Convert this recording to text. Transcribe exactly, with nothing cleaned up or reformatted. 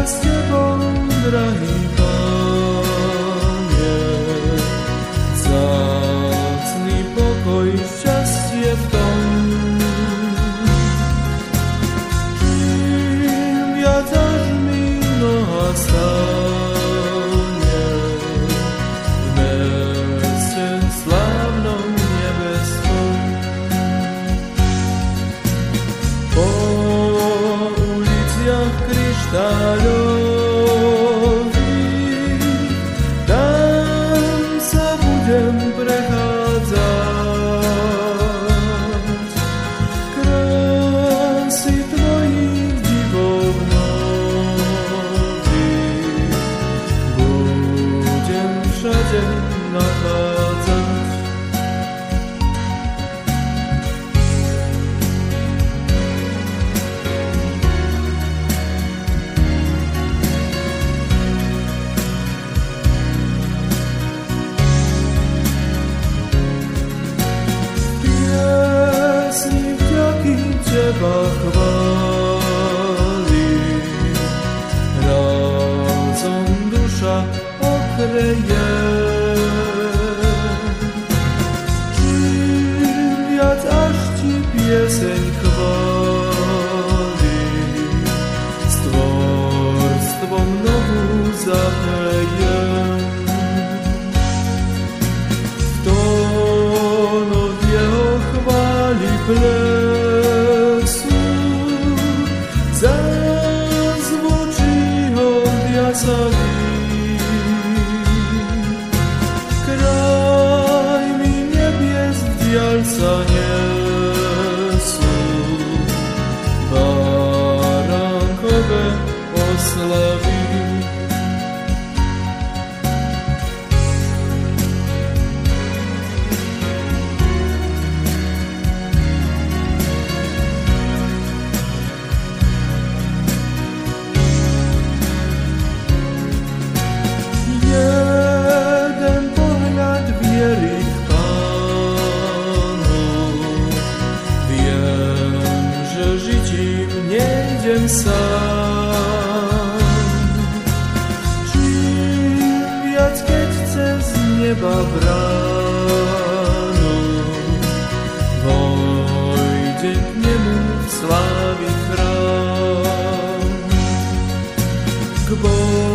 s Tebou, drahý Pane, vzácny pokoj, šťastie v tom. Čím viac až mi noha stane v meste slávnom nebeskom, po uliciach kryštáľových, tam sa budem prechádzať. Krásy Tvojich divov nových budem všade nachádzať. Piesni vďaky Teba chváli, rázom duša okreje. Čím viac až Ti pieseň chváli, s tvorstvom novú zahrejem. V tónoch Jeho chváli plesu zazvučí hod jasavý. Krajmi nebies vdiaľ sa nesú baránkové oslavy. Jeden pohľad viery k Pánu, viem, že žitím nejdem sám. Čím viac, keď cez neba bránu vojdem k nemu v slávy chrám, k Bohu